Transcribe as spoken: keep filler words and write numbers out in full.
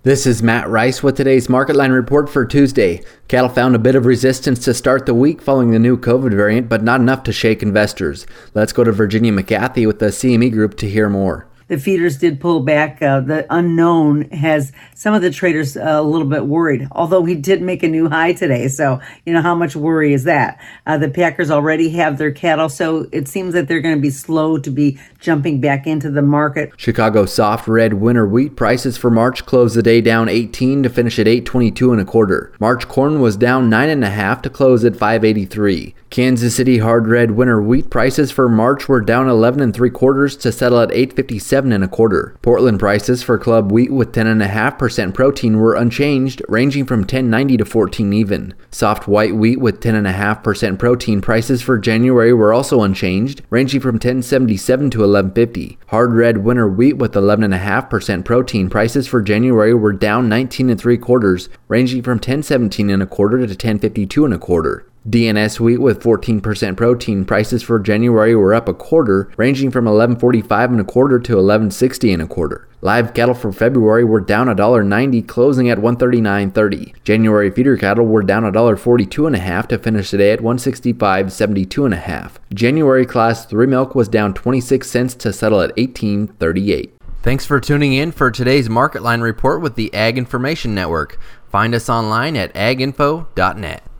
This is Matt Rice with today's Market Line report for Tuesday. Cattle found a bit of resistance to start the week following the new COVID variant, but not enough to shake investors. Let's go to Virginia McCarthy with the C M E Group to hear more. The feeders did pull back. Uh, the unknown has some of the traders uh, a little bit worried, although he did make a new high today. So, you know, how much worry is that? Uh, the packers already have their cattle, so it seems that they're going to be slow to be jumping back into the market. Chicago soft red winter wheat prices for March closed the day down eighteen to finish at eight twenty-two and a quarter. March corn was down nine and a half to close at five eighty-three. Kansas City hard red winter wheat prices for March were down eleven and three quarters to settle at eight fifty-seven and a quarter. Portland prices for club wheat with ten and a half percent protein were unchanged, ranging from ten ninety to fourteen even. Soft white wheat with ten and a half percent protein prices for January were also unchanged, ranging from ten seventy-seven to eleven fifty. Hard red winter wheat with eleven and a half percent protein prices for January were down nineteen and three quarters, ranging from ten seventeen and a quarter to ten fifty-two and a quarter. D N S wheat with fourteen percent protein prices for January were up a quarter, ranging from eleven forty-five and a quarter to eleven sixty and a quarter. Live cattle for February were down one dollar ninety, closing at one thirty-nine thirty. January feeder cattle were down one dollar forty-two and a half to finish today at one sixty-five seventy-two and a half. January class three milk was down twenty-six cents to settle at eighteen thirty-eight. Thanks for tuning in for today's Market Line report with the Ag Information Network. Find us online at ag info dot net.